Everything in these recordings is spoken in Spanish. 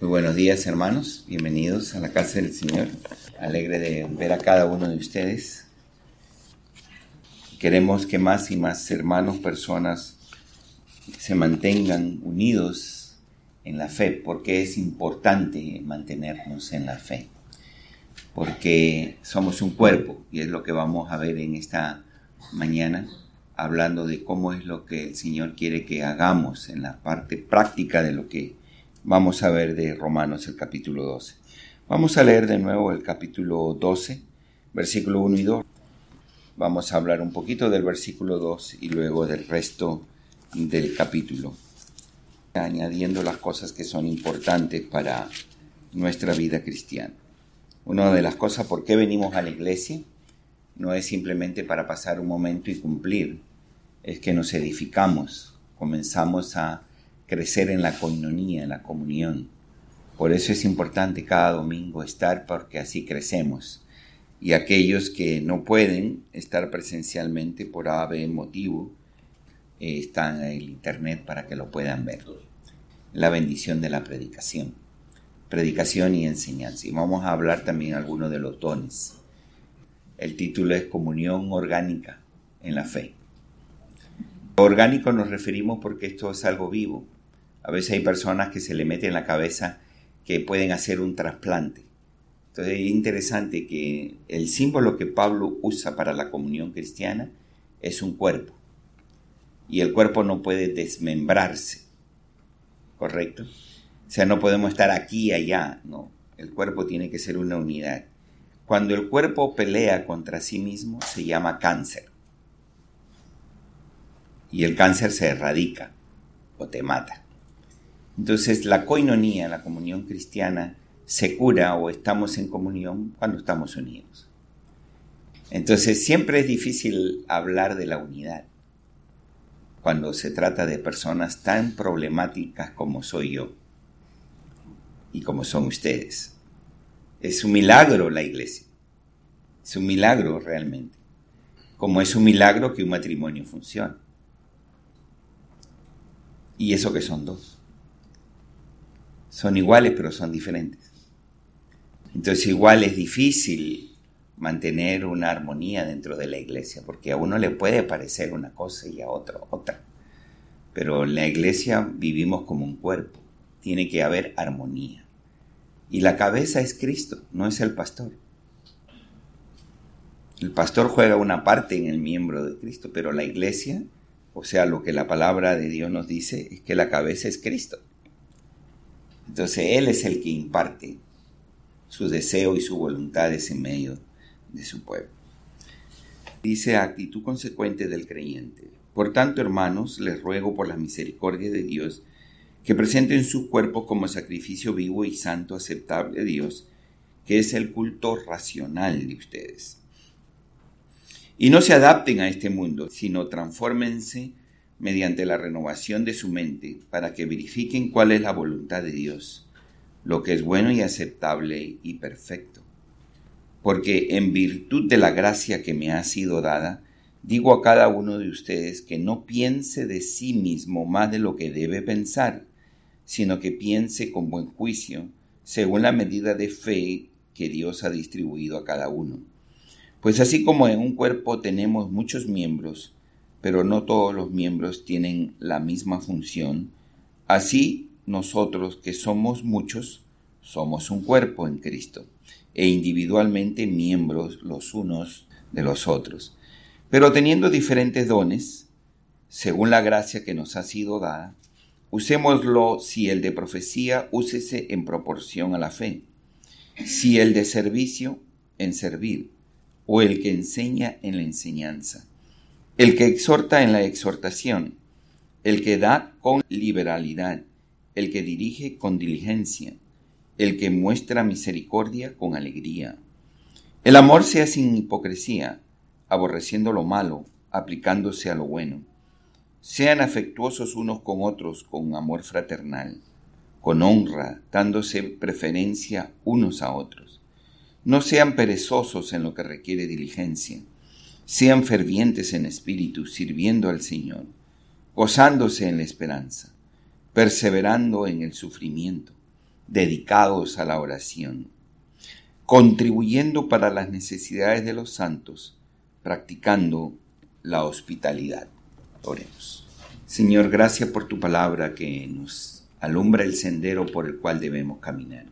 Muy buenos días, hermanos. Bienvenidos a la casa del Señor. Alegre de ver a cada uno de ustedes. Queremos que más y más hermanos, personas se mantengan unidos en la fe, porque es importante mantenernos en la fe, porque somos un cuerpo, y es lo que vamos a ver en esta mañana, hablando de cómo es lo que el Señor quiere que hagamos en la parte práctica de lo que vamos a ver de Romanos, el capítulo 12. Vamos a leer de nuevo el capítulo 12, versículo 1 y 2. Vamos a hablar un poquito del versículo 2 y luego del resto del capítulo, añadiendo las cosas que son importantes para nuestra vida cristiana. Una de las cosas por qué venimos a la iglesia no es simplemente para pasar un momento y cumplir, es que nos edificamos, comenzamos a crecer en la coinonía, en la comunión. Por eso es importante cada domingo estar, porque así crecemos. Y aquellos que no pueden estar presencialmente por A, B motivo, están en el internet para que lo puedan ver. La bendición de la predicación y enseñanza. Y vamos a hablar también algunos de los dones. El título es Comunión Orgánica en la Fe. Orgánico nos referimos porque esto es algo vivo. A veces hay personas que se le mete en la cabeza que pueden hacer un trasplante. Entonces es interesante que el símbolo que Pablo usa para la comunión cristiana es un cuerpo. Y el cuerpo no puede desmembrarse, ¿correcto? O sea, no podemos estar aquí y allá, no. El cuerpo tiene que ser una unidad. Cuando el cuerpo pelea contra sí mismo, se llama cáncer. Y el cáncer se erradica o te mata. Entonces la coinonía, la comunión cristiana, se cura o estamos en comunión cuando estamos unidos. Entonces siempre es difícil hablar de la unidad cuando se trata de personas tan problemáticas como soy yo y como son ustedes. Es un milagro la iglesia, es un milagro realmente, como es un milagro que un matrimonio funcione. Y eso que son dos. Son iguales, pero son diferentes. Entonces igual es difícil mantener una armonía dentro de la iglesia, porque a uno le puede parecer una cosa y a otro otra. Pero en la iglesia vivimos como un cuerpo. Tiene que haber armonía. Y la cabeza es Cristo, no es el pastor. El pastor juega una parte en el miembro de Cristo, pero la iglesia, o sea, lo que la palabra de Dios nos dice, es que la cabeza es Cristo. Entonces Él es el que imparte su deseo y su voluntad en medio de su pueblo. Dice: actitud consecuente del creyente. Por tanto, hermanos, les ruego por la misericordia de Dios que presenten sus cuerpos como sacrificio vivo y santo aceptable a Dios, que es el culto racional de ustedes. Y no se adapten a este mundo, sino transfórmense mediante la renovación de su mente, para que verifiquen cuál es la voluntad de Dios, lo que es bueno y aceptable y perfecto. Porque en virtud de la gracia que me ha sido dada, digo a cada uno de ustedes que no piense de sí mismo más de lo que debe pensar, sino que piense con buen juicio, según la medida de fe que Dios ha distribuido a cada uno. Pues así como en un cuerpo tenemos muchos miembros, pero no todos los miembros tienen la misma función, así nosotros, que somos muchos, somos un cuerpo en Cristo, e individualmente miembros los unos de los otros. Pero teniendo diferentes dones, según la gracia que nos ha sido dada, usémoslo. Si el de profecía, úsese en proporción a la fe; si el de servicio, en servir; o el que enseña, en la enseñanza; el que exhorta, en la exhortación; el que da, con liberalidad; el que dirige, con diligencia; el que muestra misericordia, con alegría. El amor sea sin hipocresía, aborreciendo lo malo, aplicándose a lo bueno. Sean afectuosos unos con otros con amor fraternal, con honra, dándose preferencia unos a otros. No sean perezosos en lo que requiere diligencia. Sean fervientes en espíritu, sirviendo al Señor, gozándose en la esperanza, perseverando en el sufrimiento, dedicados a la oración, contribuyendo para las necesidades de los santos, practicando la hospitalidad. Oremos. Señor, gracias por tu palabra que nos alumbra el sendero por el cual debemos caminar.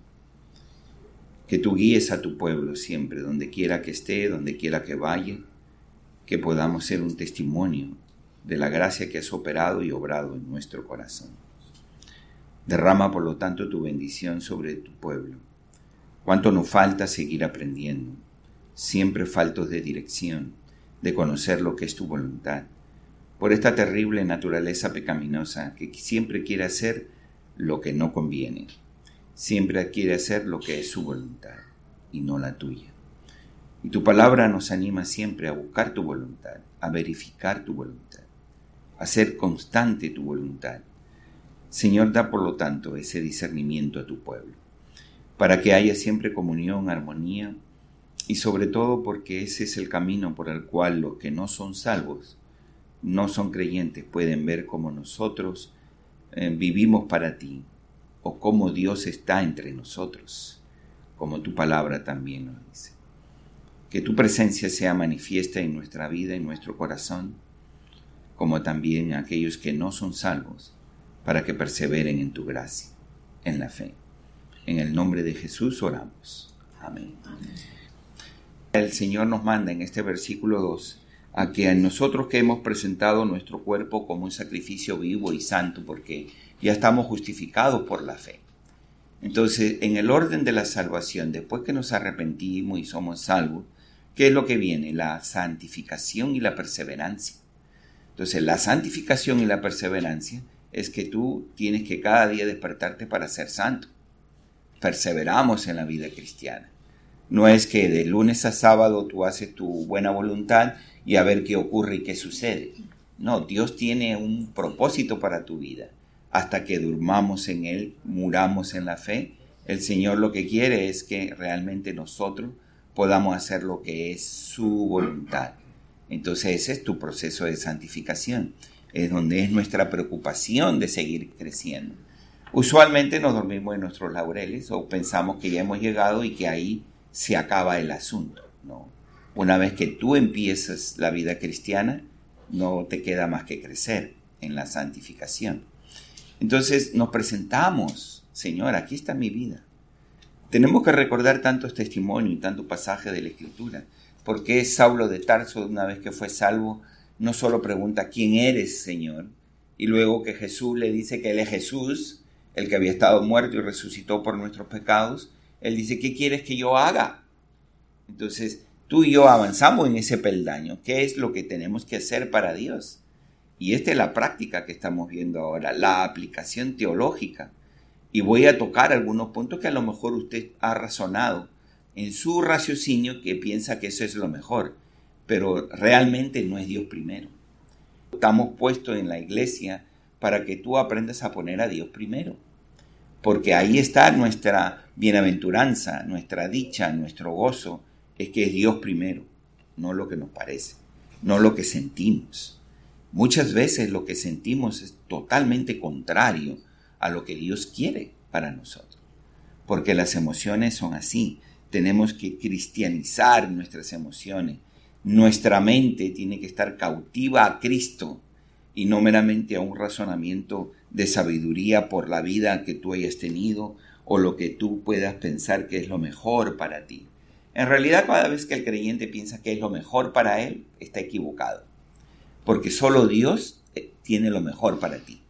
Que tú guíes a tu pueblo siempre, donde quiera que esté, donde quiera que vaya, que podamos ser un testimonio de la gracia que has operado y obrado en nuestro corazón. Derrama, por lo tanto, tu bendición sobre tu pueblo. Cuánto nos falta seguir aprendiendo, siempre faltos de dirección, de conocer lo que es tu voluntad, por esta terrible naturaleza pecaminosa que siempre quiere hacer lo que no conviene, siempre quiere hacer lo que es su voluntad y no la tuya. Y tu palabra nos anima siempre a buscar tu voluntad, a verificar tu voluntad, a ser constante tu voluntad. Señor, da por lo tanto ese discernimiento a tu pueblo, para que haya siempre comunión, armonía, y sobre todo porque ese es el camino por el cual los que no son salvos, no son creyentes, pueden ver cómo nosotros vivimos para ti, o cómo Dios está entre nosotros, como tu palabra también nos dice. Que tu presencia sea manifiesta en nuestra vida, en nuestro corazón, como también a aquellos que no son salvos, para que perseveren en tu gracia, en la fe. En el nombre de Jesús oramos. Amén. El Señor nos manda en este versículo 2 a que a nosotros que hemos presentado nuestro cuerpo como un sacrificio vivo y santo, porque ya estamos justificados por la fe. Entonces, en el orden de la salvación, después que nos arrepentimos y somos salvos, ¿qué es lo que viene? La santificación y la perseverancia. Entonces, la santificación y la perseverancia es que tú tienes que cada día despertarte para ser santo. Perseveramos en la vida cristiana. No es que de lunes a sábado tú haces tu buena voluntad y a ver qué ocurre y qué sucede. No, Dios tiene un propósito para tu vida. Hasta que durmamos en Él, muramos en la fe, el Señor lo que quiere es que realmente nosotros podamos hacer lo que es su voluntad. Entonces ese es tu proceso de santificación, es donde es nuestra preocupación de seguir creciendo. Usualmente nos dormimos en nuestros laureles o pensamos que ya hemos llegado y que ahí se acaba el asunto, ¿no? Una vez que tú empiezas la vida cristiana, no te queda más que crecer en la santificación. Entonces nos presentamos, Señor, aquí está mi vida. Tenemos que recordar tantos testimonios y tanto pasaje de la Escritura, porque Saulo de Tarso, una vez que fue salvo, no solo pregunta ¿quién eres, Señor? Y luego que Jesús le dice que Él es Jesús, el que había estado muerto y resucitó por nuestros pecados. Él dice, ¿qué quieres que yo haga? Entonces, tú y yo avanzamos en ese peldaño. ¿Qué es lo que tenemos que hacer para Dios? Y esta es la práctica que estamos viendo ahora, la aplicación teológica. Y voy a tocar algunos puntos que a lo mejor usted ha razonado en su raciocinio que piensa que eso es lo mejor, pero realmente no es Dios primero. Estamos puestos en la iglesia para que tú aprendas a poner a Dios primero, porque ahí está nuestra bienaventuranza, nuestra dicha, nuestro gozo, es que es Dios primero, no lo que nos parece, no lo que sentimos. Muchas veces lo que sentimos es totalmente contrario a lo que Dios quiere para nosotros, porque las emociones son así. Tenemos que cristianizar nuestras emociones. Nuestra mente tiene que estar cautiva a Cristo y no meramente a un razonamiento de sabiduría por la vida que tú hayas tenido o lo que tú puedas pensar que es lo mejor para ti. En realidad, cada vez que el creyente piensa que es lo mejor para él, está equivocado, porque solo Dios tiene lo mejor para ti.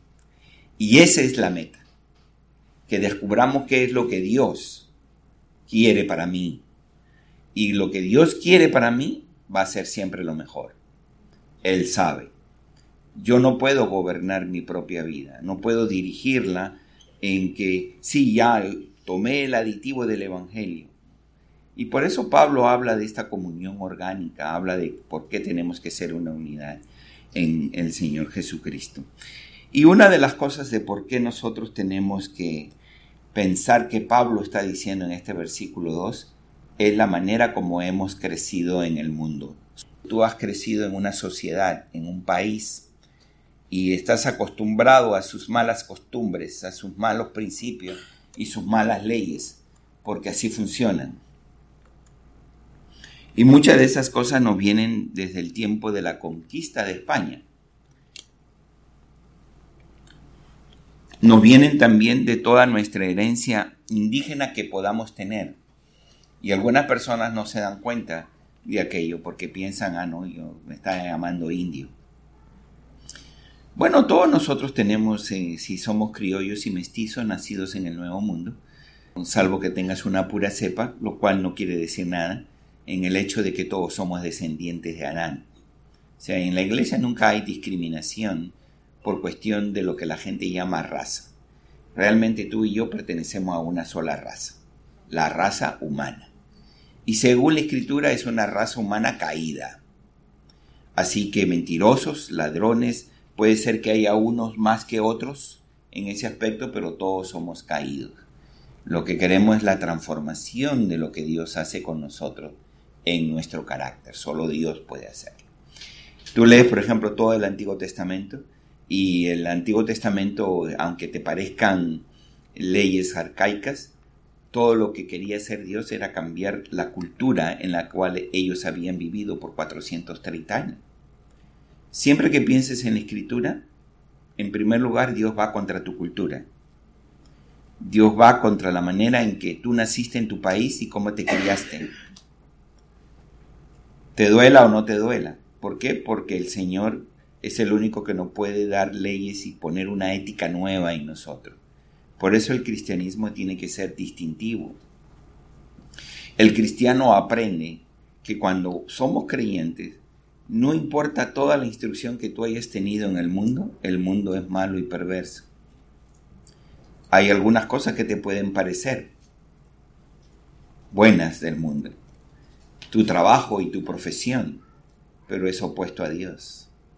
Y esa es la meta, que descubramos qué es lo que Dios quiere para mí. Y lo que Dios quiere para mí va a ser siempre lo mejor. Él sabe. Yo no puedo gobernar mi propia vida, no puedo dirigirla en que sí, ya tomé el aditivo del Evangelio. Y por eso Pablo habla de esta comunión orgánica, habla de por qué tenemos que ser una unidad en el Señor Jesucristo. Y una de las cosas de por qué nosotros tenemos que pensar que Pablo está diciendo en este versículo 2 es la manera como hemos crecido en el mundo. Tú has crecido en una sociedad, en un país, y estás acostumbrado a sus malas costumbres, a sus malos principios, y sus malas leyes, porque así funcionan. Y muchas de esas cosas nos vienen desde el tiempo de la conquista de España. Nos vienen también de toda nuestra herencia indígena que podamos tener. Y algunas personas no se dan cuenta de aquello porque piensan, no, me está llamando indio. Bueno, todos nosotros tenemos, si somos criollos y mestizos nacidos en el Nuevo Mundo, salvo que tengas una pura cepa, lo cual no quiere decir nada, en el hecho de que todos somos descendientes de Adán. O sea, en la iglesia nunca hay discriminación por cuestión de lo que la gente llama raza. Realmente tú y yo pertenecemos a una sola raza, la raza humana. Y según la Escritura es una raza humana caída. Así que mentirosos, ladrones, puede ser que haya unos más que otros en ese aspecto, pero todos somos caídos. Lo que queremos es la transformación de lo que Dios hace con nosotros en nuestro carácter. Solo Dios puede hacerlo. Tú lees, por ejemplo, todo el Antiguo Testamento, y el Antiguo Testamento, aunque te parezcan leyes arcaicas, todo lo que quería hacer Dios era cambiar la cultura en la cual ellos habían vivido por 430 años. Siempre que pienses en la Escritura, en primer lugar Dios va contra tu cultura. Dios va contra la manera en que tú naciste en tu país y cómo te criaste. Te duela o no te duela. ¿Por qué? Porque el Señor es el único que nos puede dar leyes y poner una ética nueva en nosotros. Por eso el cristianismo tiene que ser distintivo. El cristiano aprende que cuando somos creyentes, no importa toda la instrucción que tú hayas tenido en el mundo es malo y perverso. Hay algunas cosas que te pueden parecer buenas del mundo, tu trabajo y tu profesión, pero es opuesto a Dios.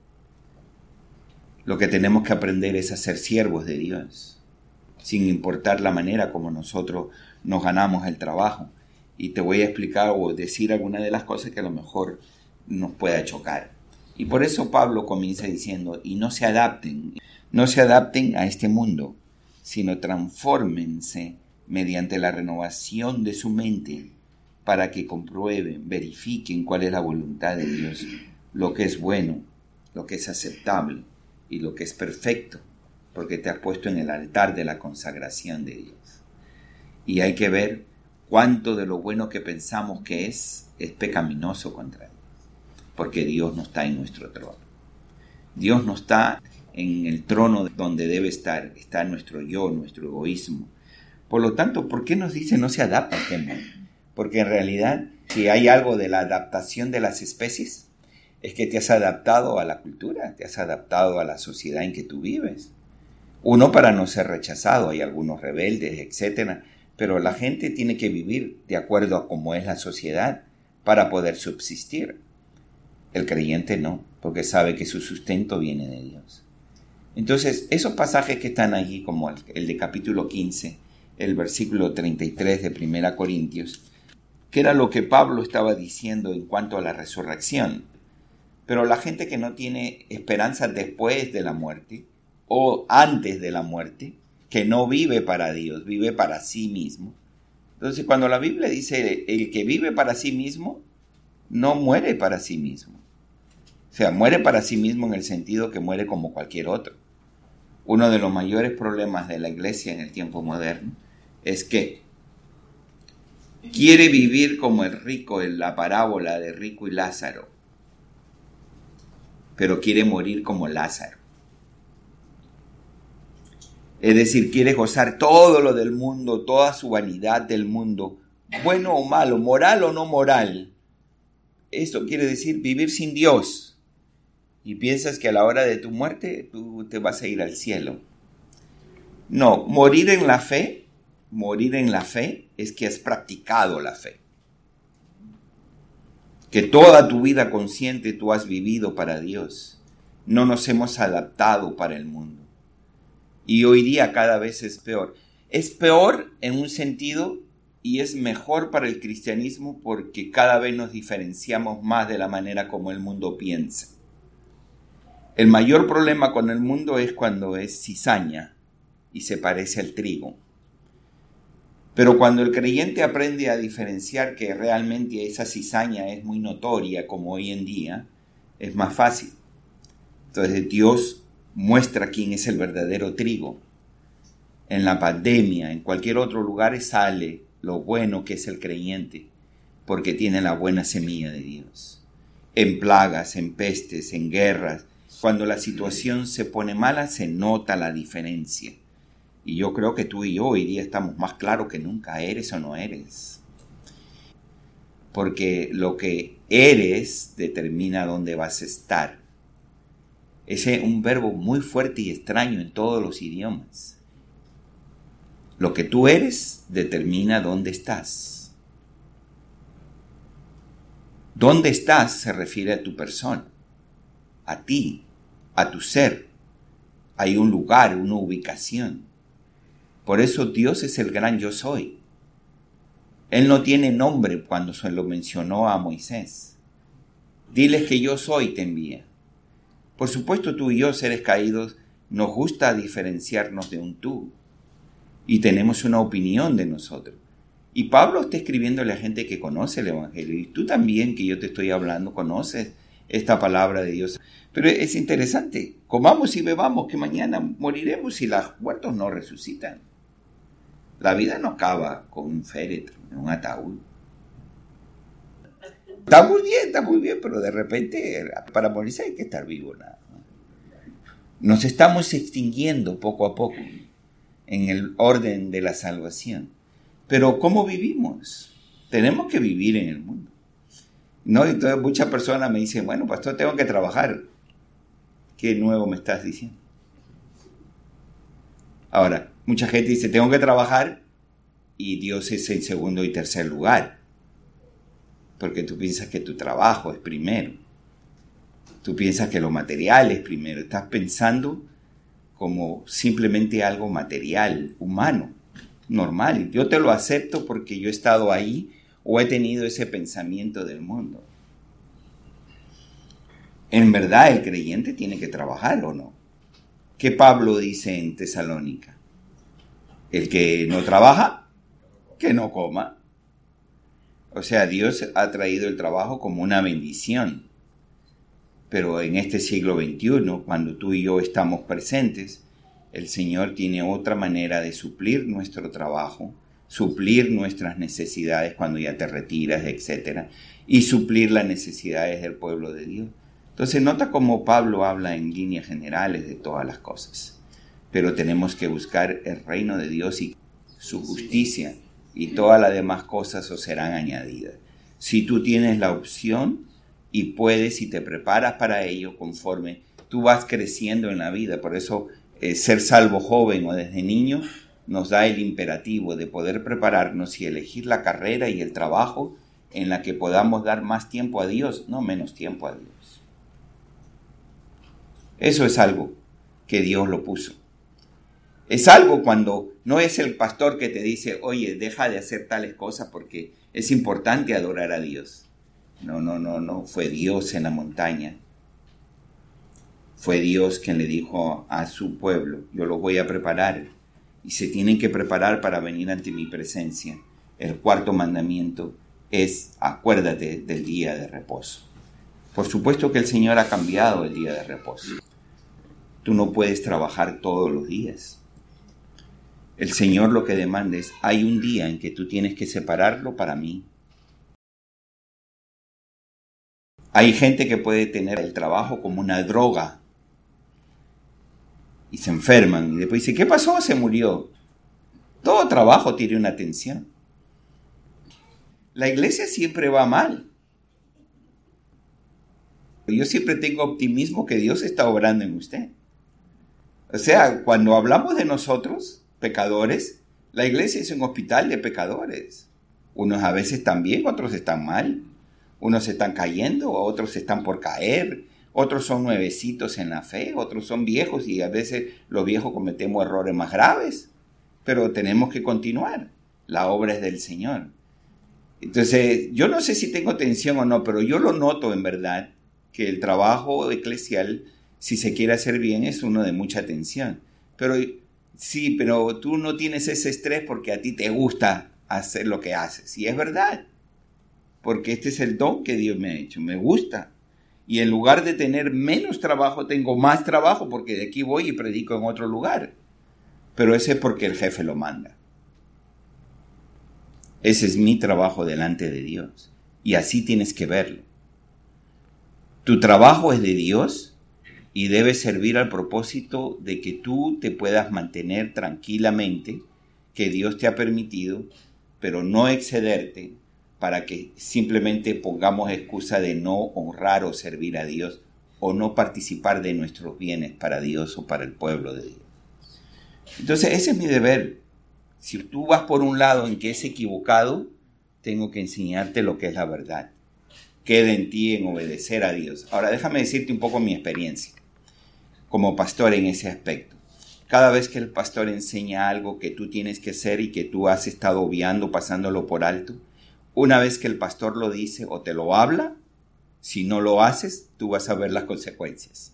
Lo que tenemos que aprender es a ser siervos de Dios, sin importar la manera como nosotros nos ganamos el trabajo. Y te voy a explicar o decir algunas de las cosas que a lo mejor nos pueda chocar. Y por eso Pablo comienza diciendo, y no se adapten a este mundo, sino transfórmense mediante la renovación de su mente para que comprueben, verifiquen cuál es la voluntad de Dios, lo que es bueno, lo que es aceptable y lo que es perfecto, porque te has puesto en el altar de la consagración de Dios. Y hay que ver cuánto de lo bueno que pensamos que es pecaminoso contra Dios, porque Dios no está en nuestro trono. Dios no está en el trono donde debe estar, está nuestro yo, nuestro egoísmo. Por lo tanto, ¿por qué nos dice no se adapta a este mundo? Porque en realidad, si hay algo de la adaptación de las especies, es que te has adaptado a la cultura, te has adaptado a la sociedad en que tú vives. Uno, para no ser rechazado, hay algunos rebeldes, etcétera, pero la gente tiene que vivir de acuerdo a cómo es la sociedad para poder subsistir. El creyente no, porque sabe que su sustento viene de Dios. Entonces, esos pasajes que están allí, como el de capítulo 15, el versículo 33 de 1 Corintios, que era lo que Pablo estaba diciendo en cuanto a la resurrección. Pero la gente que no tiene esperanza después de la muerte o antes de la muerte, que no vive para Dios, vive para sí mismo. Entonces, cuando la Biblia dice el que vive para sí mismo, no muere para sí mismo. O sea, muere para sí mismo en el sentido que muere como cualquier otro. Uno de los mayores problemas de la iglesia en el tiempo moderno es que quiere vivir como el rico en la parábola de Rico y Lázaro, pero quiere morir como Lázaro. Es decir, quiere gozar todo lo del mundo, toda su vanidad del mundo, bueno o malo, moral o no moral. Eso quiere decir vivir sin Dios. Y piensas que a la hora de tu muerte tú te vas a ir al cielo. No, morir en la fe es que has practicado la fe. Que toda tu vida consciente tú has vivido para Dios. No nos hemos adaptado para el mundo. Y hoy día cada vez es peor. Es peor en un sentido y es mejor para el cristianismo porque cada vez nos diferenciamos más de la manera como el mundo piensa. El mayor problema con el mundo es cuando es cizaña y se parece al trigo. Pero cuando el creyente aprende a diferenciar que realmente esa cizaña es muy notoria, como hoy en día, es más fácil. Entonces Dios muestra quién es el verdadero trigo. En la pandemia, en cualquier otro lugar sale lo bueno que es el creyente, porque tiene la buena semilla de Dios. En plagas, en pestes, en guerras, cuando la situación se pone mala, se nota la diferencia. Y yo creo que tú y yo hoy día estamos más claros que nunca, eres o no eres. Porque lo que eres determina dónde vas a estar. Ese es un verbo muy fuerte y extraño en todos los idiomas. Lo que tú eres determina dónde estás. Dónde estás se refiere a tu persona, a ti, a tu ser. Hay un lugar, una ubicación. Por eso Dios es el gran yo soy. Él no tiene nombre cuando se lo mencionó a Moisés. Diles que yo soy, te envía. Por supuesto, tú y yo, seres caídos, nos gusta diferenciarnos de un tú. Y tenemos una opinión de nosotros. Y Pablo está escribiéndole a gente que conoce el Evangelio. Y tú también, que yo te estoy hablando, conoces esta palabra de Dios. Pero es interesante. Comamos y bebamos, que mañana moriremos si los muertos no resucitan. La vida no acaba con un féretro, en un ataúd. Está muy bien, pero de repente para morirse hay que estar vivo. Nada. Nos estamos extinguiendo poco a poco en el orden de la salvación. Pero ¿cómo vivimos? Tenemos que vivir en el mundo. No, entonces muchas personas me dicen, bueno, pastor, tengo que trabajar. ¿Qué nuevo me estás diciendo? Ahora, mucha gente dice, tengo que trabajar y Dios es en segundo y tercer lugar. Porque tú piensas que tu trabajo es primero. Tú piensas que lo material es primero. Estás pensando como simplemente algo material, humano, normal. Yo te lo acepto porque yo he estado ahí o he tenido ese pensamiento del mundo. En verdad, el creyente tiene que trabajar, ¿o no? ¿Qué Pablo dice en Tesalónica? El que no trabaja, que no coma. O sea, Dios ha traído el trabajo como una bendición. Pero en este siglo XXI, cuando tú y yo estamos presentes, el Señor tiene otra manera de suplir nuestro trabajo, suplir nuestras necesidades cuando ya te retiras, etc. Y suplir las necesidades del pueblo de Dios. Entonces nota cómo Pablo habla en líneas generales de todas las cosas. Pero tenemos que buscar el reino de Dios y su justicia, y todas las demás cosas os serán añadidas. Si tú tienes la opción y puedes y te preparas para ello conforme tú vas creciendo en la vida. Por eso ser salvo joven o desde niño nos da el imperativo de poder prepararnos y elegir la carrera y el trabajo en la que podamos dar más tiempo a Dios, no menos tiempo a Dios. Eso es algo que Dios lo puso. Es algo cuando no es el pastor que te dice, oye, deja de hacer tales cosas porque es importante adorar a Dios. No, fue Dios en la montaña. Fue Dios quien le dijo a su pueblo, yo los voy a preparar. Y se tienen que preparar para venir ante mi presencia. El cuarto mandamiento es, acuérdate del día de reposo. Por supuesto que el Señor ha cambiado el día de reposo. Tú no puedes trabajar todos los días. El Señor lo que demanda es, hay un día en que tú tienes que separarlo para mí. Hay gente que puede tener el trabajo como una droga y se enferman y después dice, ¿qué pasó? Se murió. Todo trabajo tiene una tensión. La iglesia siempre va mal. Yo siempre tengo optimismo que Dios está obrando en usted. O sea, cuando hablamos de nosotros, pecadores, la iglesia es un hospital de pecadores. Unos a veces están bien, otros están mal. Unos están cayendo, otros están por caer. Otros son nuevecitos en la fe, otros son viejos y a veces los viejos cometemos errores más graves. Pero tenemos que continuar. La obra es del Señor. Entonces, yo no sé si tengo tensión o no, pero yo lo noto en verdad, que el trabajo eclesial, si se quiere hacer bien, es uno de mucha tensión. Pero sí, pero tú no tienes ese estrés porque a ti te gusta hacer lo que haces. Y es verdad, porque este es el don que Dios me ha hecho, me gusta. Y en lugar de tener menos trabajo, tengo más trabajo porque de aquí voy y predico en otro lugar. Pero ese es porque el jefe lo manda. Ese es mi trabajo delante de Dios. Y así tienes que verlo. Tu trabajo es de Dios y debe servir al propósito de que tú te puedas mantener tranquilamente, que Dios te ha permitido, pero no excederte para que simplemente pongamos excusa de no honrar o servir a Dios o no participar de nuestros bienes para Dios o para el pueblo de Dios. Entonces ese es mi deber. Si tú vas por un lado en que es equivocado, tengo que enseñarte lo que es la verdad. Queda en ti en obedecer a Dios. Ahora déjame decirte un poco mi experiencia como pastor en ese aspecto. Cada vez que el pastor enseña algo que tú tienes que hacer y que tú has estado obviando, pasándolo por alto, una vez que el pastor lo dice o te lo habla, si no lo haces, tú vas a ver las consecuencias.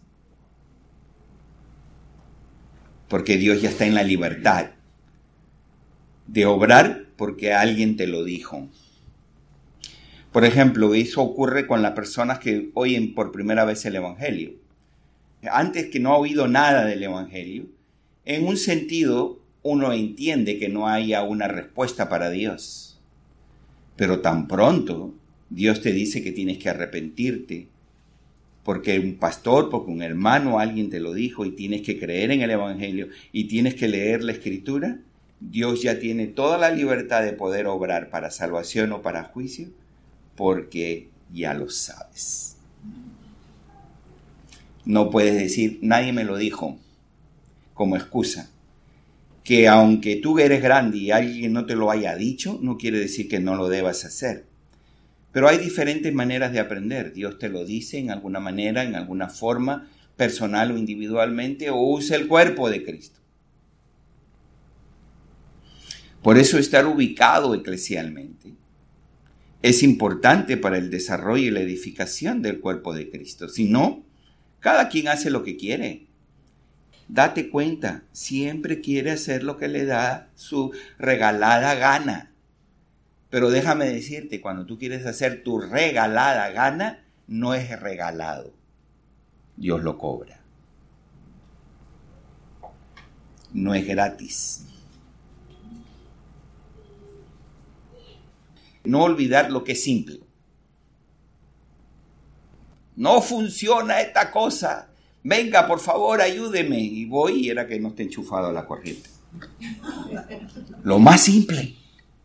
Porque Dios ya está en la libertad de obrar porque alguien te lo dijo. Por ejemplo, eso ocurre con las personas que oyen por primera vez el Evangelio. Antes que no ha oído nada del Evangelio, en un sentido uno entiende que no haya una respuesta para Dios. Pero tan pronto Dios te dice que tienes que arrepentirte, porque un pastor, porque un hermano, alguien te lo dijo y tienes que creer en el Evangelio y tienes que leer la Escritura, Dios ya tiene toda la libertad de poder obrar para salvación o para juicio, porque ya lo sabes. No puedes decir, nadie me lo dijo, como excusa. Que aunque tú eres grande y alguien no te lo haya dicho, no quiere decir que no lo debas hacer. Pero hay diferentes maneras de aprender. Dios te lo dice en alguna manera, en alguna forma, personal o individualmente, o usa el cuerpo de Cristo. Por eso estar ubicado eclesialmente es importante para el desarrollo y la edificación del cuerpo de Cristo. Si no, cada quien hace lo que quiere. Date cuenta, siempre quiere hacer lo que le da su regalada gana. Pero déjame decirte, cuando tú quieres hacer tu regalada gana, no es regalado. Dios lo cobra. No es gratis. No olvidar lo que es simple. No funciona esta cosa. Venga, por favor, ayúdeme. Y voy y era que no esté enchufado a la corriente. Lo más simple.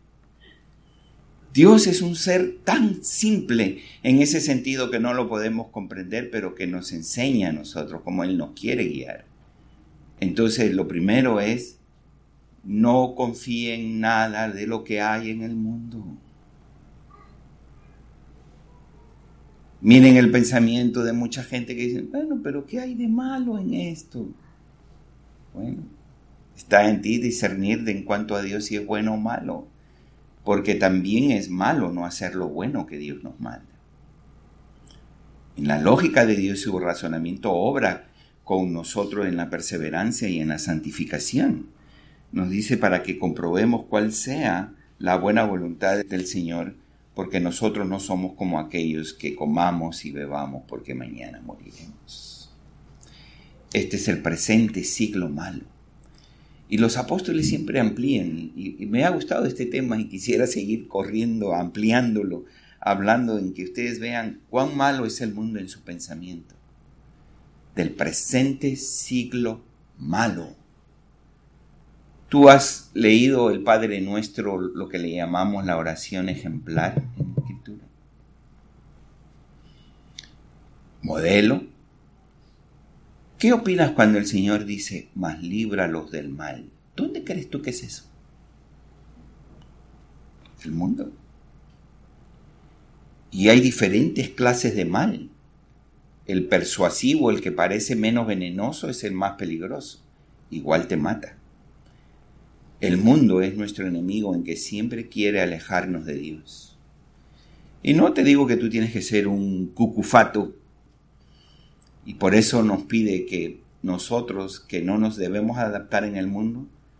Dios es un ser tan simple en ese sentido que no lo podemos comprender, pero que nos enseña a nosotros cómo Él nos quiere guiar. Entonces, lo primero es, no confíe en nada de lo que hay en el mundo. Miren el pensamiento de mucha gente que dice, bueno, pero ¿qué hay de malo en esto? Bueno, está en ti discernir de en cuanto a Dios si es bueno o malo, porque también es malo no hacer lo bueno que Dios nos manda. En la lógica de Dios su razonamiento obra con nosotros en la perseverancia y en la santificación. Nos dice para que comprobemos cuál sea la buena voluntad del Señor, porque nosotros no somos como aquellos que comamos y bebamos porque mañana moriremos. Este es el presente siglo malo. Y los apóstoles siempre amplían, y me ha gustado este tema y quisiera seguir corriendo, ampliándolo, hablando en que ustedes vean cuán malo es el mundo en su pensamiento. Del presente siglo malo. ¿Tú has leído el Padre Nuestro, lo que le llamamos la oración ejemplar en la Escritura? Modelo. ¿Qué opinas cuando el Señor dice, mas líbralos del mal? ¿Dónde crees tú que es eso? El mundo. Y hay diferentes clases de mal. El persuasivo, el que parece menos venenoso, es el más peligroso. Igual te mata. El mundo es nuestro enemigo en que siempre quiere alejarnos de Dios. Y no te digo que tú tienes que ser un cucufato, y por eso nos pide que nosotros, que no nos debemos adaptar en el mundo,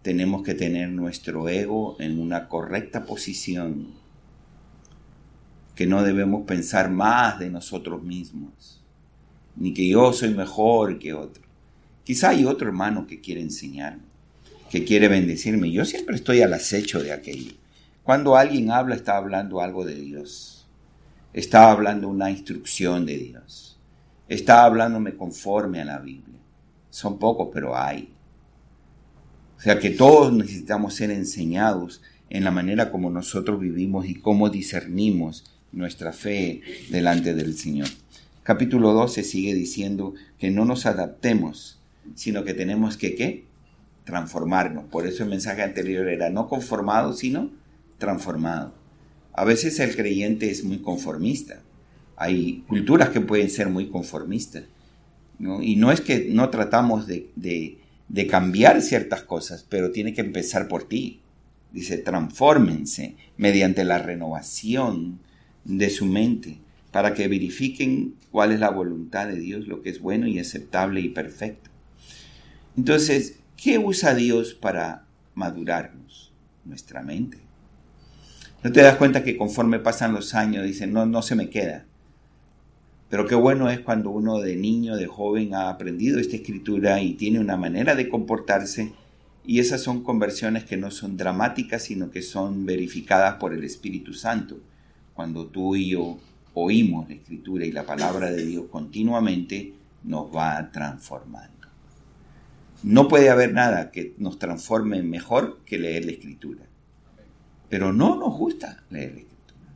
tenemos que tener nuestro ego en una correcta posición, que no debemos pensar más de nosotros mismos, ni que yo soy mejor que otro. Quizá hay otro hermano que quiere enseñarme, que quiere bendecirme. Yo siempre estoy al acecho de aquello. Cuando alguien habla, está hablando algo de Dios. Está hablando una instrucción de Dios. Está hablándome conforme a la Biblia. Son pocos, pero hay. O sea que todos necesitamos ser enseñados en la manera como nosotros vivimos y cómo discernimos nuestra fe delante del Señor. Capítulo 12 sigue diciendo que no nos adaptemos, sino que tenemos que ¿qué? Transformarnos. Por eso el mensaje anterior era no conformado, sino transformado. A veces el creyente es muy conformista. Hay culturas que pueden ser muy conformistas, ¿no? Y no es que no tratamos de cambiar ciertas cosas, pero tiene que empezar por ti. Dice, transfórmense mediante la renovación de su mente para que verifiquen cuál es la voluntad de Dios, lo que es bueno y aceptable y perfecto. Entonces, ¿qué usa Dios para madurarnos? Nuestra mente. ¿No te das cuenta que conforme pasan los años dicen, no se me queda? Pero qué bueno es cuando uno de niño, de joven, ha aprendido esta escritura y tiene una manera de comportarse, y esas son conversiones que no son dramáticas, sino que son verificadas por el Espíritu Santo. Cuando tú y yo oímos la escritura y la palabra de Dios continuamente, nos va transformando. No puede haber nada que nos transforme mejor que leer la escritura. Pero no nos gusta leer la escritura.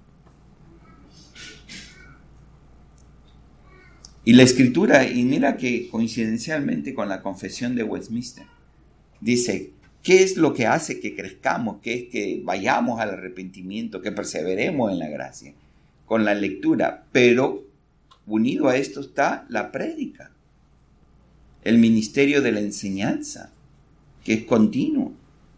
Y la escritura, y mira que coincidencialmente con la confesión de Westminster, dice, ¿qué es lo que hace que crezcamos? ¿Qué es que vayamos al arrepentimiento, que perseveremos en la gracia? Con la lectura, pero unido a esto está la prédica, el ministerio de la enseñanza, que es continuo.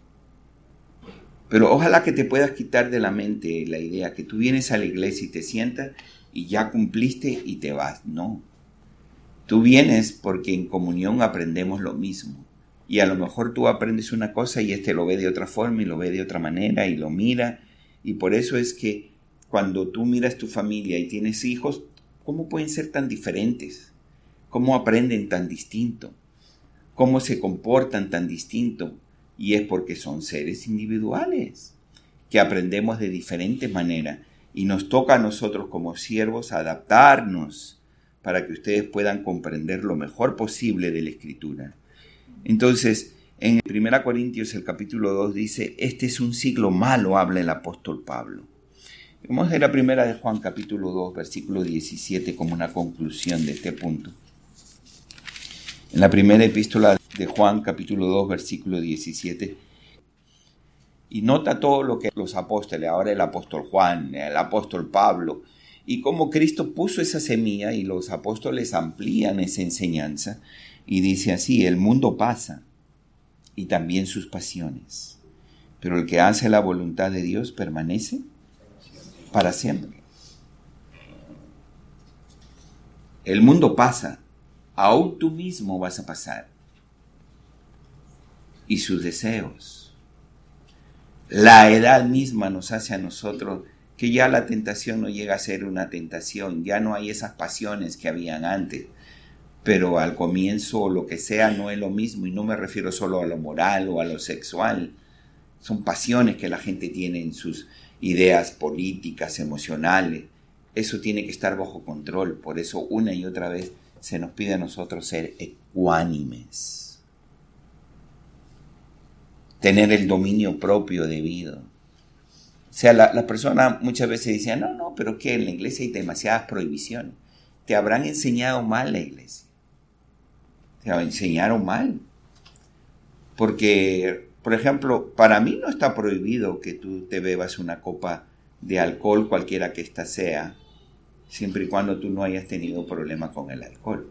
Pero ojalá que te puedas quitar de la mente la idea que tú vienes a la iglesia y te sientas y ya cumpliste y te vas. No. Tú vienes porque en comunión aprendemos lo mismo. Y a lo mejor tú aprendes una cosa y lo ve de otra forma y lo ve de otra manera y lo mira. Y por eso es que cuando tú miras tu familia y tienes hijos, ¿cómo pueden ser tan diferentes? ¿Cómo aprenden tan distinto? ¿Cómo se comportan tan distinto? Y es porque son seres individuales, que aprendemos de diferentes maneras. Y nos toca a nosotros como siervos adaptarnos para que ustedes puedan comprender lo mejor posible de la Escritura. Entonces, en 1 Corintios, el capítulo 2 dice, este es un siglo malo, habla el apóstol Pablo. Vamos a ir a 1 de Juan, capítulo 2, versículo 17, como una conclusión de este punto. En la primera epístola de Juan, capítulo 2, versículo 17, y nota todo lo que los apóstoles, ahora el apóstol Juan, el apóstol Pablo, y cómo Cristo puso esa semilla y los apóstoles amplían esa enseñanza, y dice así, el mundo pasa, y también sus pasiones, pero el que hace la voluntad de Dios permanece para siempre. El mundo pasa, aún tú mismo vas a pasar, y sus deseos. La edad misma nos hace a nosotros que ya la tentación no llega a ser una tentación, ya no hay esas pasiones que habían antes, pero al comienzo lo que sea no es lo mismo, y no me refiero solo a lo moral o a lo sexual, son pasiones que la gente tiene en sus ideas políticas, emocionales, eso tiene que estar bajo control, por eso una y otra vez se nos pide a nosotros ser ecuánimes. Tener el dominio propio debido. O sea, la persona muchas veces dice, no, pero que en la iglesia hay demasiadas prohibiciones. Te habrán enseñado mal la iglesia. Te enseñaron mal. Porque, por ejemplo, para mí no está prohibido que tú te bebas una copa de alcohol, cualquiera que ésta sea, siempre y cuando tú no hayas tenido problema con el alcohol.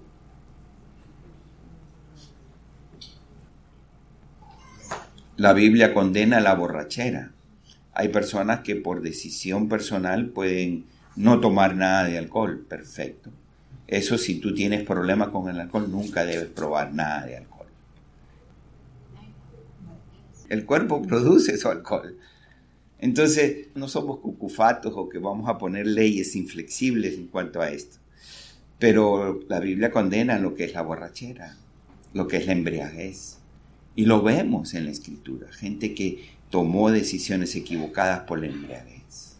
La Biblia condena la borrachera. Hay personas que por decisión personal pueden no tomar nada de alcohol. Perfecto. Eso, si tú tienes problemas con el alcohol, nunca debes probar nada de alcohol. El cuerpo produce su alcohol. Entonces, no somos cucufatos o que vamos a poner leyes inflexibles en cuanto a esto. Pero la Biblia condena lo que es la borrachera, lo que es la embriaguez. Y lo vemos en la Escritura. Gente que tomó decisiones equivocadas por la embriaguez.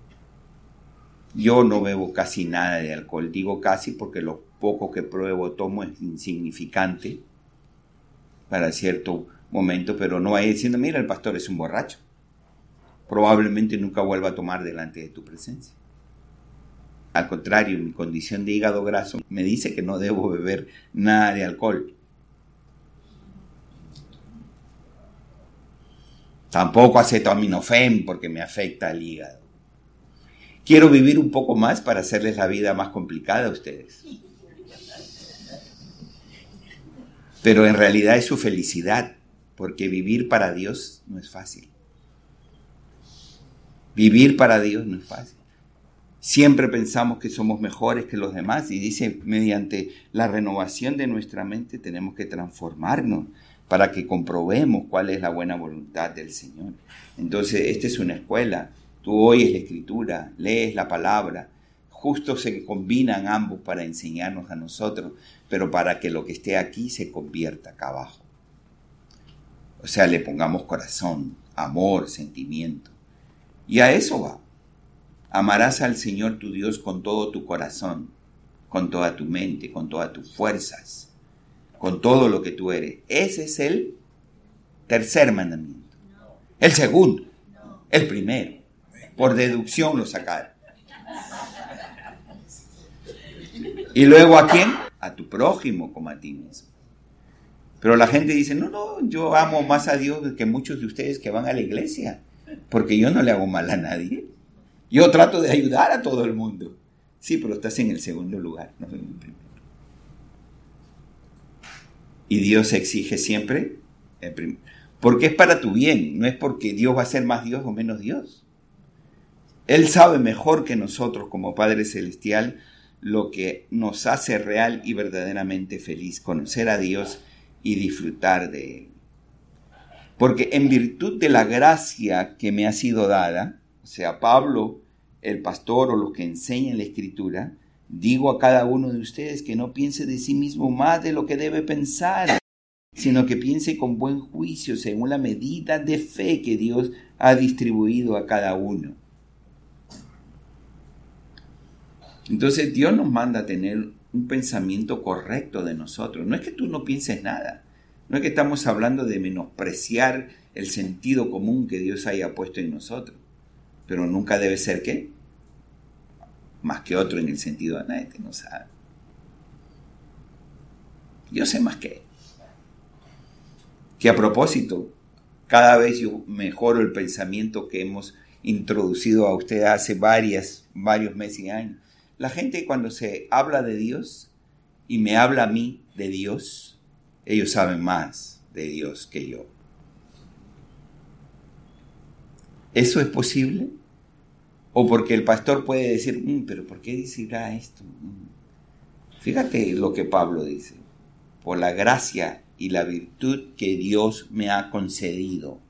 Yo no bebo casi nada de alcohol. Digo casi porque lo poco que pruebo o tomo es insignificante para cierto momento, pero no vaya diciendo, mira, el pastor es un borracho. Probablemente nunca vuelva a tomar delante de tu presencia. Al contrario, mi condición de hígado graso me dice que no debo beber nada de alcohol. Tampoco acetaminofén porque me afecta al hígado. Quiero vivir un poco más para hacerles la vida más complicada a ustedes. Pero en realidad es su felicidad, porque vivir para Dios no es fácil. Vivir para Dios no es fácil. Siempre pensamos que somos mejores que los demás y dice, mediante la renovación de nuestra mente tenemos que transformarnos para que comprobemos cuál es la buena voluntad del Señor. Entonces, esta es una escuela. Tú oyes la Escritura, lees la palabra. Justo se combinan ambos para enseñarnos a nosotros, pero para que lo que esté aquí se convierta acá abajo. O sea, le pongamos corazón, amor, sentimiento. Y a eso va. Amarás al Señor tu Dios con todo tu corazón, con toda tu mente, con todas tus fuerzas, con todo lo que tú eres. Ese es el tercer mandamiento. El segundo, el primero. Por deducción lo sacaron. Y luego ¿a quién? A tu prójimo como a ti mismo. Pero la gente dice, no, yo amo más a Dios que muchos de ustedes que van a la iglesia, porque yo no le hago mal a nadie. Yo trato de ayudar a todo el mundo. Sí, pero estás en el segundo lugar, no en el primero. Y Dios exige siempre el primero. Porque es para tu bien, no es porque Dios va a ser más Dios o menos Dios. Él sabe mejor que nosotros como Padre Celestial lo que nos hace real y verdaderamente feliz, conocer a Dios y disfrutar de Él. Porque en virtud de la gracia que me ha sido dada, o sea, Pablo, el pastor o los que enseñan la Escritura, digo a cada uno de ustedes que no piense de sí mismo más de lo que debe pensar, sino que piense con buen juicio según la medida de fe que Dios ha distribuido a cada uno. Entonces Dios nos manda a tener un pensamiento correcto de nosotros. No es que tú no pienses nada. No es que estamos hablando de menospreciar el sentido común que Dios haya puesto en nosotros. Pero nunca debe ser ¿qué? Más que otro en el sentido de nadie que no sabe. Yo sé más que él. Que a propósito, cada vez yo mejoro el pensamiento que hemos introducido a ustedes hace varios meses y años. La gente cuando se habla de Dios y me habla a mí de Dios, ellos saben más de Dios que yo. ¿Eso es posible? O porque el pastor puede decir, pero ¿por qué decirá esto? Fíjate lo que Pablo dice. Por la gracia y la virtud que Dios me ha concedido.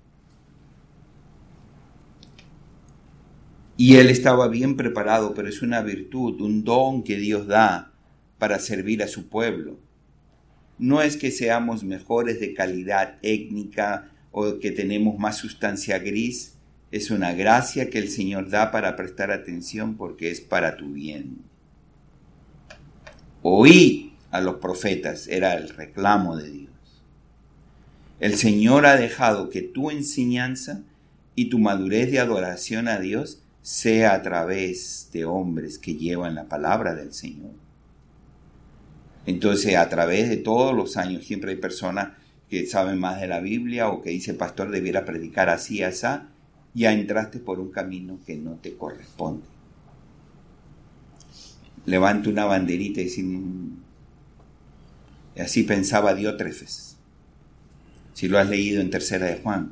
Y él estaba bien preparado, pero es una virtud, un don que Dios da para servir a su pueblo. No es que seamos mejores de calidad étnica o que tenemos más sustancia gris. Es una gracia que el Señor da para prestar atención porque es para tu bien. Oí a los profetas, era el reclamo de Dios. El Señor ha dejado que tu enseñanza y tu madurez de adoración a Dios sea a través de hombres que llevan la palabra del Señor. Entonces, a través de todos los años, siempre hay personas que saben más de la Biblia o que dice, pastor, debiera predicar así, así. Ya entraste por un camino que no te corresponde. Levanta una banderita y dice, así pensaba Diótrefes. Si lo has leído en Tercera de Juan.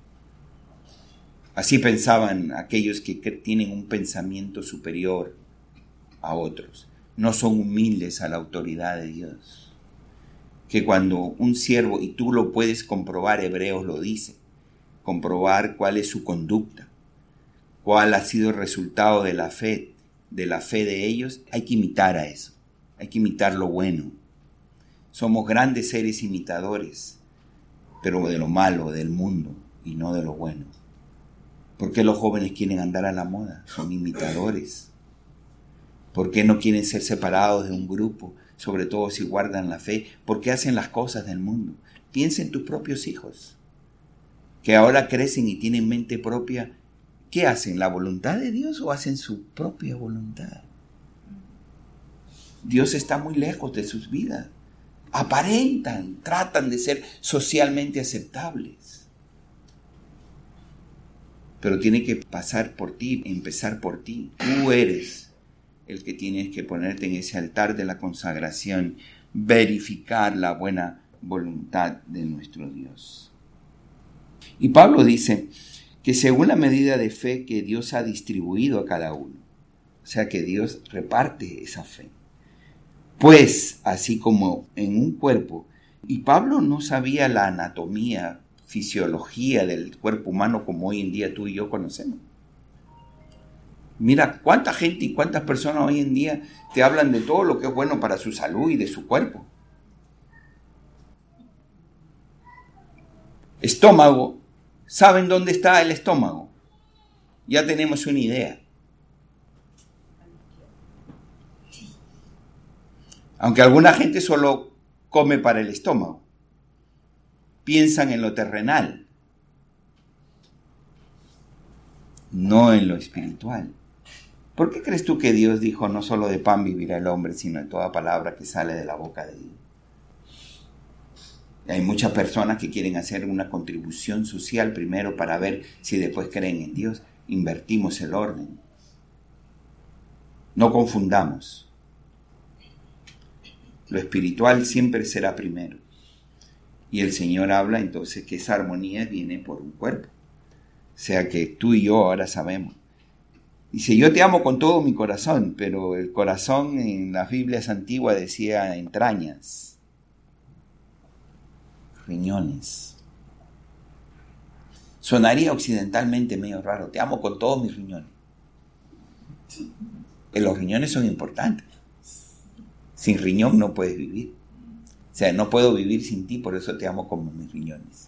Así pensaban aquellos que tienen un pensamiento superior a otros. No son humildes a la autoridad de Dios. Que cuando un siervo, y tú lo puedes comprobar, Hebreos lo dice, comprobar cuál es su conducta, cuál ha sido el resultado de la fe de ellos, hay que imitar a eso, hay que imitar lo bueno. Somos grandes seres imitadores, pero de lo malo, del mundo, y no de lo bueno. ¿Por qué los jóvenes quieren andar a la moda? Son imitadores. ¿Por qué no quieren ser separados de un grupo? Sobre todo si guardan la fe. ¿Por qué hacen las cosas del mundo? Piensa en tus propios hijos, que ahora crecen y tienen mente propia. ¿Qué hacen? ¿La voluntad de Dios o hacen su propia voluntad? Dios está muy lejos de sus vidas. Aparentan, tratan de ser socialmente aceptables. Pero tiene que pasar por ti, empezar por ti. Tú eres el que tienes que ponerte en ese altar de la consagración, verificar la buena voluntad de nuestro Dios. Y Pablo dice que según la medida de fe que Dios ha distribuido a cada uno, o sea que Dios reparte esa fe. Pues, así como en un cuerpo, y Pablo no sabía la anatomía, fisiología del cuerpo humano como hoy en día tú y yo conocemos. Mira cuánta gente y cuántas personas hoy en día te hablan de todo lo que es bueno para su salud y de su cuerpo. Estómago, ¿saben dónde está el estómago? Ya tenemos una idea. Aunque alguna gente solo come para el estómago. Piensan en lo terrenal, no en lo espiritual. ¿Por qué crees tú que Dios dijo no solo de pan vivirá el hombre, sino de toda palabra que sale de la boca de Dios? Y hay muchas personas que quieren hacer una contribución social primero para ver si después creen en Dios. Invertimos el orden. No confundamos. Lo espiritual siempre será primero. Y el Señor habla entonces que esa armonía viene por un cuerpo. O sea que tú y yo ahora sabemos. Dice, yo te amo con todo mi corazón, pero el corazón en las Biblias antiguas decía entrañas, riñones. Sonaría occidentalmente medio raro, te amo con todos mis riñones. Los riñones son importantes. Sin riñón no puedes vivir. O sea, no puedo vivir sin ti, por eso te amo como mis riñones.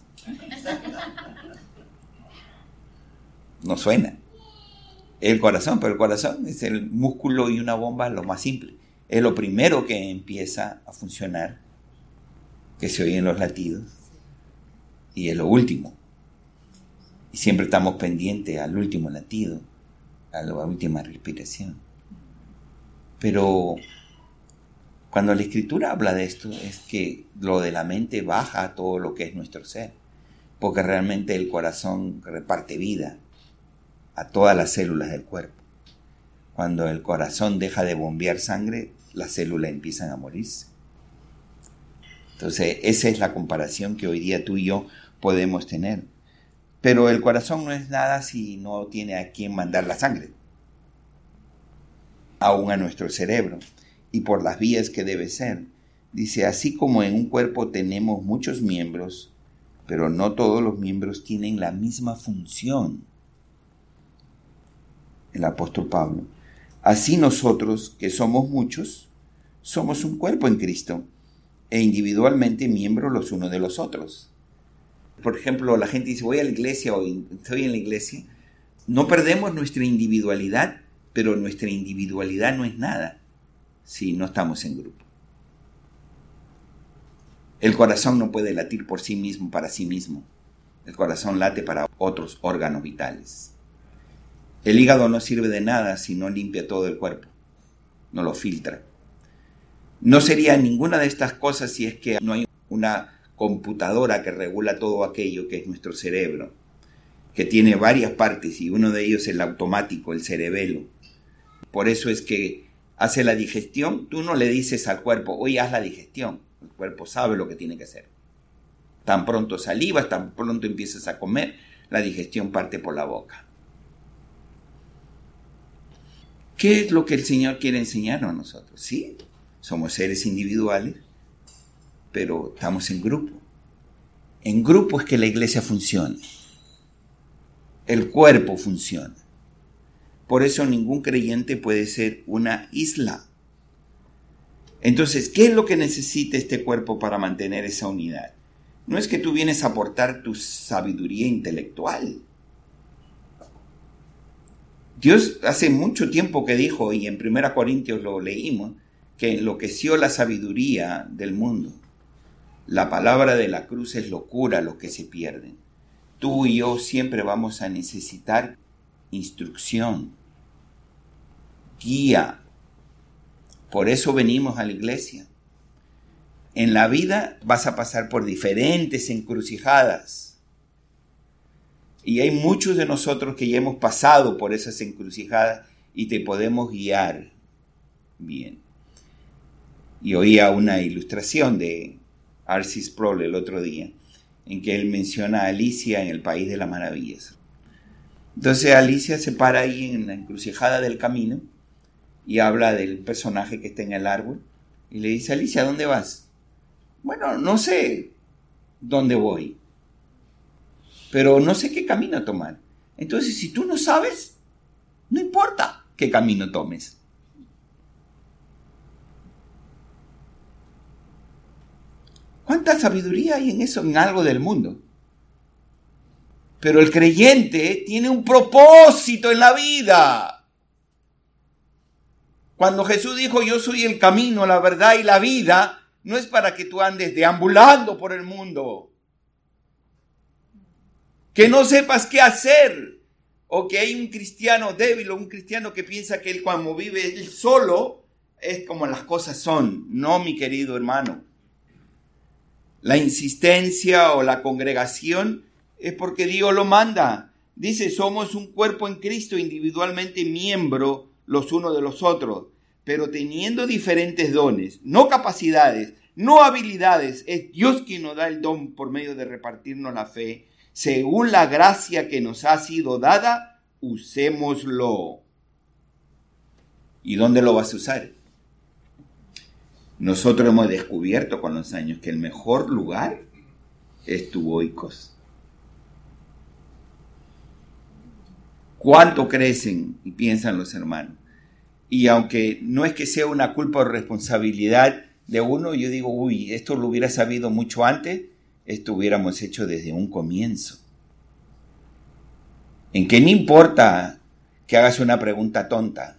No suena. El corazón, pero el corazón es el músculo y una bomba lo más simple. Es lo primero que empieza a funcionar, que se oyen los latidos, y es lo último. Y siempre estamos pendientes al último latido, a la última respiración. Pero cuando la Escritura habla de esto, es que lo de la mente baja a todo lo que es nuestro ser, porque realmente el corazón reparte vida a todas las células del cuerpo. Cuando el corazón deja de bombear sangre, las células empiezan a morirse. Entonces, esa es la comparación que hoy día tú y yo podemos tener. Pero el corazón no es nada si no tiene a quien mandar la sangre, aún a nuestro cerebro, y por las vías que debe ser. Dice, así como en un cuerpo tenemos muchos miembros, pero no todos los miembros tienen la misma función. El apóstol Pablo. Así nosotros, que somos muchos, somos un cuerpo en Cristo, e individualmente miembros los unos de los otros. Por ejemplo, la gente dice, voy a la iglesia o estoy en la iglesia. No perdemos nuestra individualidad, pero nuestra individualidad no es nada si no estamos en grupo. El corazón no puede latir por sí mismo, para sí mismo. El corazón late para otros órganos vitales. El hígado no sirve de nada si no limpia todo el cuerpo, no lo filtra. No sería ninguna de estas cosas si es que no hay una computadora que regula todo aquello que es nuestro cerebro, que tiene varias partes y uno de ellos es el automático, el cerebelo. Por eso es que hace la digestión, tú no le dices al cuerpo, oye, haz la digestión. El cuerpo sabe lo que tiene que hacer. Tan pronto salivas, tan pronto empiezas a comer, la digestión parte por la boca. ¿Qué es lo que el Señor quiere enseñarnos a nosotros? Sí, somos seres individuales, pero estamos en grupo. En grupo es que la iglesia funciona. el cuerpo funciona. Por eso ningún creyente puede ser una isla. Entonces, ¿qué es lo que necesita este cuerpo para mantener esa unidad? No es que tú vienes a aportar tu sabiduría intelectual. Dios hace mucho tiempo que dijo, y en 1 Corintios lo leímos, que enloqueció la sabiduría del mundo. La palabra de la cruz es locura a los que se pierden. Tú y yo siempre vamos a necesitar instrucción, guía. Por eso venimos a la iglesia. En la vida vas a pasar por diferentes encrucijadas. Y hay muchos de nosotros que ya hemos pasado por esas encrucijadas y te podemos guiar bien. Y oía una ilustración de R.C. Sproul el otro día, en que él menciona a Alicia en el País de las Maravillas. Entonces Alicia se para ahí en la encrucijada del camino y habla del personaje que está en el árbol y le dice: Alicia, ¿dónde vas? Bueno, no sé dónde voy, pero no sé qué camino tomar. Entonces, si tú no sabes, no importa qué camino tomes. ¿Cuánta sabiduría hay en eso, en algo del mundo? Pero el creyente tiene un propósito en la vida. Cuando Jesús dijo: yo soy el camino, la verdad y la vida, no es para que tú andes deambulando por el mundo, que no sepas qué hacer, o que hay un cristiano débil o un cristiano que piensa que él, cuando vive él solo, es como las cosas son. No, mi querido hermano. La insistencia o la congregación es porque Dios lo manda. Dice: somos un cuerpo en Cristo, individualmente miembro los unos de los otros, pero teniendo diferentes dones, no capacidades, no habilidades. Es Dios quien nos da el don por medio de repartirnos la fe. Según la gracia que nos ha sido dada, usémoslo. ¿Y dónde lo vas a usar? Nosotros hemos descubierto con los años que el mejor lugar es tu oikos. ¿Cuánto crecen y piensan los hermanos? Y aunque no es que sea una culpa o responsabilidad de uno, yo digo: uy, esto lo hubiera sabido mucho antes, esto hubiéramos hecho desde un comienzo. En que no importa que hagas una pregunta tonta.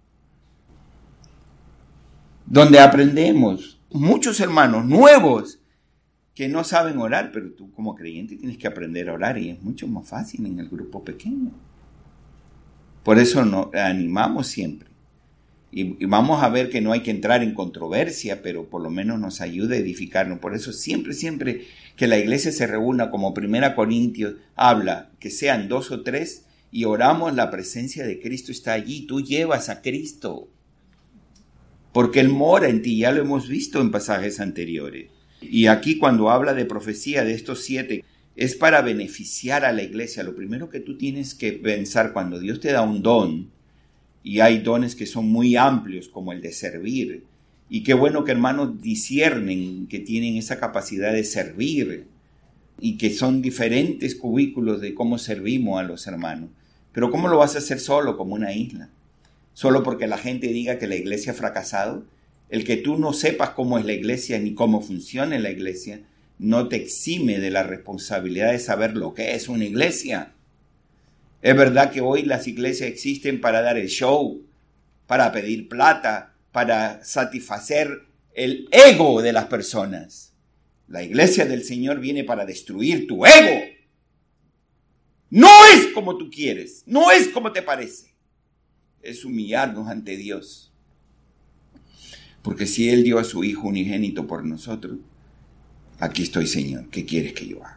Donde aprendemos, muchos hermanos nuevos que no saben orar, pero tú como creyente tienes que aprender a orar, y es mucho más fácil en el grupo pequeño. Por eso nos animamos siempre. Y vamos a ver que no hay que entrar en controversia, pero por lo menos nos ayuda a edificarnos. Por eso siempre que la iglesia se reúna, como 1 Corintios habla, que sean 2 o 3 y oramos, la presencia de Cristo está allí. Tú llevas a Cristo, porque Él mora en ti. Ya lo hemos visto en pasajes anteriores. Y aquí, cuando habla de profecía de estos 7, es para beneficiar a la iglesia. Lo primero que tú tienes que pensar cuando Dios te da un don, y hay dones que son muy amplios, como el de servir, y qué bueno que hermanos disciernen que tienen esa capacidad de servir, y que son diferentes cubículos de cómo servimos a los hermanos. Pero ¿cómo lo vas a hacer solo, como una isla? Solo porque la gente diga que la iglesia ha fracasado. El que tú no sepas cómo es la iglesia ni cómo funciona la iglesia no te exime de la responsabilidad de saber lo que es una iglesia. Es verdad que hoy las iglesias existen para dar el show, para pedir plata, para satisfacer el ego de las personas. La iglesia del Señor viene para destruir tu ego. No es como tú quieres, no es como te parece. Es humillarnos ante Dios. Porque si Él dio a su Hijo unigénito por nosotros, aquí estoy, Señor, ¿qué quieres que yo haga?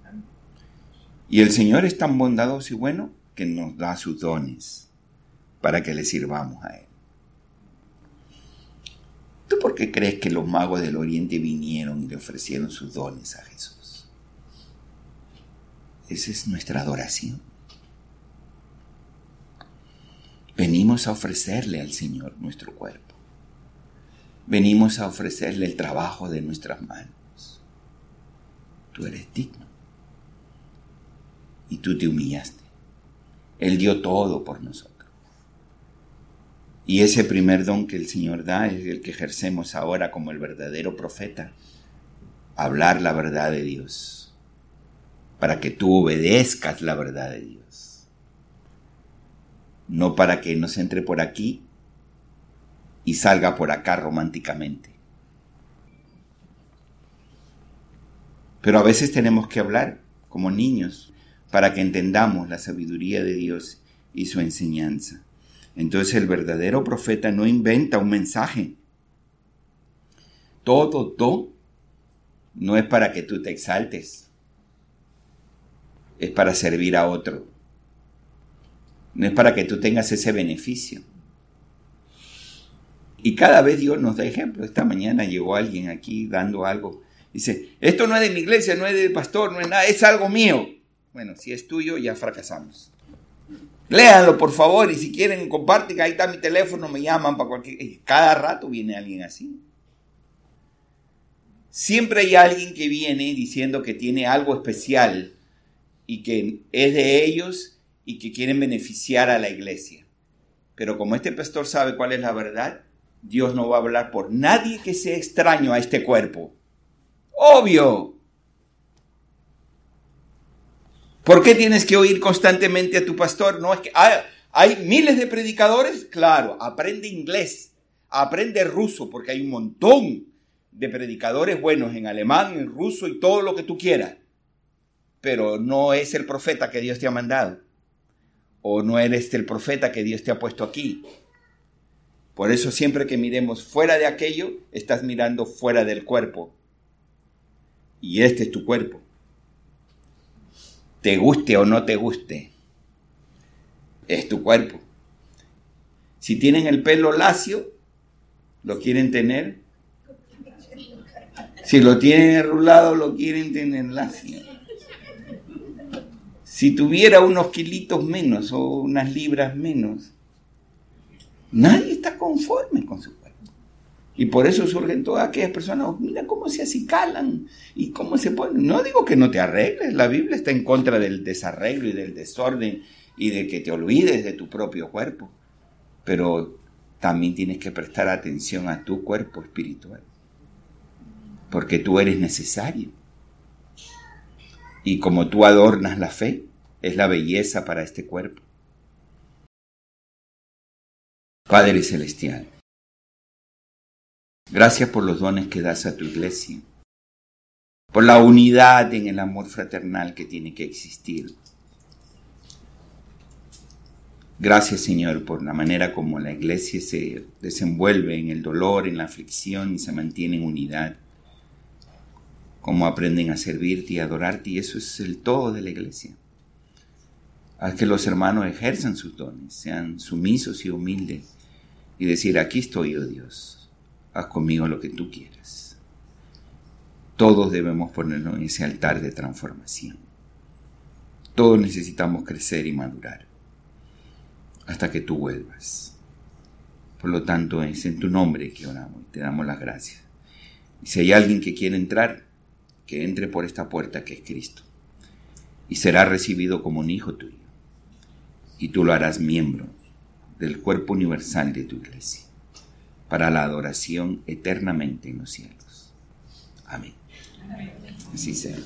Y el Señor es tan bondadoso y bueno que nos da sus dones para que le sirvamos a Él. ¿Tú por qué crees que los magos del Oriente vinieron y le ofrecieron sus dones a Jesús? Esa es nuestra adoración. Venimos a ofrecerle al Señor nuestro cuerpo. Venimos a ofrecerle el trabajo de nuestras manos. Tú eres digno. Y tú te humillaste. Él dio todo por nosotros. Y ese primer don que el Señor da es el que ejercemos ahora como el verdadero profeta. Hablar la verdad de Dios. Para que tú obedezcas la verdad de Dios. No para que nos entre por aquí y salga por acá románticamente. Pero a veces tenemos que hablar como niños para que entendamos la sabiduría de Dios y su enseñanza. Entonces el verdadero profeta no inventa un mensaje. Todo no es para que tú te exaltes. Es para servir a otro. No es para que tú tengas ese beneficio. Y cada vez Dios nos da ejemplo. Esta mañana llegó alguien aquí dando algo. Dice, esto no es de mi iglesia, no es del pastor, no es nada, es algo mío. Bueno, si es tuyo, ya fracasamos. Léanlo, por favor, y si quieren, comparten, ahí está mi teléfono, me llaman para cualquier... Cada rato viene alguien así. Siempre hay alguien que viene diciendo que tiene algo especial y que es de ellos y que quieren beneficiar a la iglesia. Pero como este pastor sabe cuál es la verdad, Dios no va a hablar por nadie que sea extraño a este cuerpo. Obvio. ¿Por qué tienes que oír constantemente a tu pastor? No es que hay miles de predicadores. Claro, aprende inglés, aprende ruso, porque hay un montón de predicadores buenos en alemán, en ruso y todo lo que tú quieras. Pero no es el profeta que Dios te ha mandado. O no eres el profeta que Dios te ha puesto aquí. Por eso siempre que miremos fuera de aquello, estás mirando fuera del cuerpo. Y este es tu cuerpo. Te guste o no te guste, es tu cuerpo. Si tienen el pelo lacio, lo quieren tener. Si lo tienen enrulado, lo quieren tener lacio. Si tuviera unos kilitos menos o unas libras menos, nadie está conforme con su cuerpo. Y por eso surgen todas aquellas personas, mira cómo se acicalan y cómo se ponen. No digo que no te arregles, la Biblia está en contra del desarreglo y del desorden y de que te olvides de tu propio cuerpo. Pero también tienes que prestar atención a tu cuerpo espiritual, porque tú eres necesario. Y como tú adornas la fe, es la belleza para este cuerpo. Padre Celestial, gracias por los dones que das a tu iglesia, por la unidad en el amor fraternal que tiene que existir. Gracias, Señor, por la manera como la iglesia se desenvuelve en el dolor, en la aflicción y se mantiene en unidad. Cómo aprenden a servirte y adorarte, y eso es el todo de la iglesia. Haz que los hermanos ejerzan sus dones, sean sumisos y humildes, y decir, aquí estoy, oh Dios, haz conmigo lo que tú quieras. Todos debemos ponernos en ese altar de transformación. Todos necesitamos crecer y madurar, hasta que tú vuelvas. Por lo tanto, es en tu nombre que oramos y te damos las gracias. Y si hay alguien que quiere entrar, que entre por esta puerta que es Cristo, y será recibido como un hijo tuyo, y tú lo harás miembro del cuerpo universal de tu iglesia, para la adoración eternamente en los cielos. Amén. Así sea.